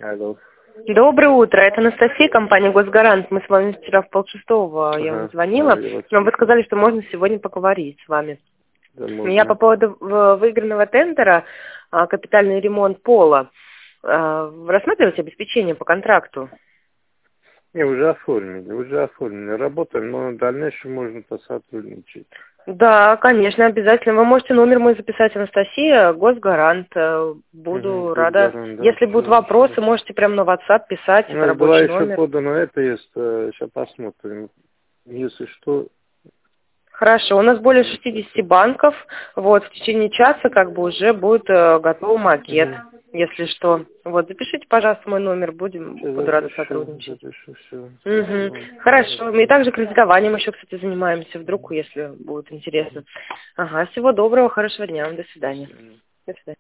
Алло. Доброе утро, это Анастасия, компания «Госгарант». Мы с вами вчера в 5:30 я вам звонила, но вы сказали, что можно сегодня поговорить с вами. Да, Я по поводу выигранного тендера «Капитальный ремонт пола». Вы рассматриваете обеспечение по контракту? Не, уже оформили. Работаем, но в дальнейшем можно посотрудничать. Да, конечно, обязательно. Вы можете номер мой записать, Анастасия, «Госгарант». Буду рада. Госгарант, да, Если будут вопросы, можете прямо на WhatsApp писать, У это нас была рабочий еще номер. подано это есть, сейчас посмотрим. Если что. Хорошо, у нас более 60 банков, вот, в течение часа уже будет готов макет, если что. Вот, запишите, пожалуйста, мой номер, буду рада сотрудничать. Запишу все. Хорошо, мы также кредитованием еще, кстати, занимаемся, вдруг, если будет интересно. Ага, всего доброго, хорошего дня, до свидания. До свидания.